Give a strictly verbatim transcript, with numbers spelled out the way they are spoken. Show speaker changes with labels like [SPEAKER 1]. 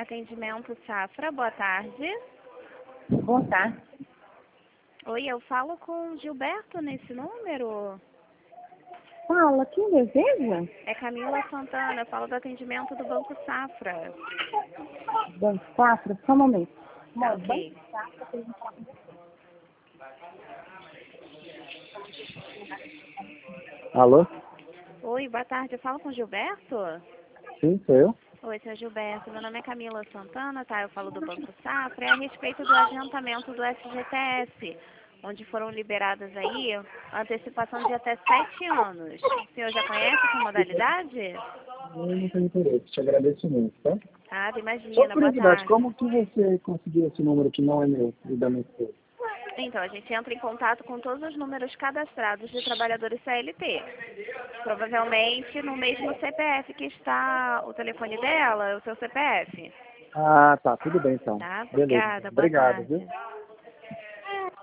[SPEAKER 1] Atendimento Safra, boa tarde.
[SPEAKER 2] Boa tarde.
[SPEAKER 1] Oi, eu falo com Gilberto nesse número?
[SPEAKER 2] Fala, quem deseja?
[SPEAKER 1] É Camila Santana, eu falo do atendimento do Banco Safra.
[SPEAKER 2] Banco Safra, só um momento.
[SPEAKER 1] Tá,
[SPEAKER 2] Mãe,
[SPEAKER 1] ok.
[SPEAKER 2] Banco Safra, que a gente tá com- Alô?
[SPEAKER 1] Oi, boa tarde, eu falo com Gilberto?
[SPEAKER 2] Sim, sou eu.
[SPEAKER 1] Oi, senhor Gilberto, meu nome é Camila Santana, tá? Eu falo do Banco Safra, é a respeito do adiantamento do S G T S, onde foram liberadas aí a antecipação de até sete anos. O senhor já conhece essa modalidade?
[SPEAKER 2] Eu não tenho interesse, te agradeço muito, tá?
[SPEAKER 1] Ah,
[SPEAKER 2] Só
[SPEAKER 1] imagina, boa
[SPEAKER 2] curiosidade,
[SPEAKER 1] tarde.
[SPEAKER 2] como que você conseguiu esse número que não é meu e da minha esposa?
[SPEAKER 1] Então, a gente entra em contato com todos os números cadastrados de trabalhadores C L T. Provavelmente no mesmo C P F que está o telefone dela, o seu C P F.
[SPEAKER 2] Ah, tá, tudo bem então.
[SPEAKER 1] Tá?
[SPEAKER 2] Beleza.
[SPEAKER 1] Obrigada, boa
[SPEAKER 2] Obrigado, viu?
[SPEAKER 1] tarde.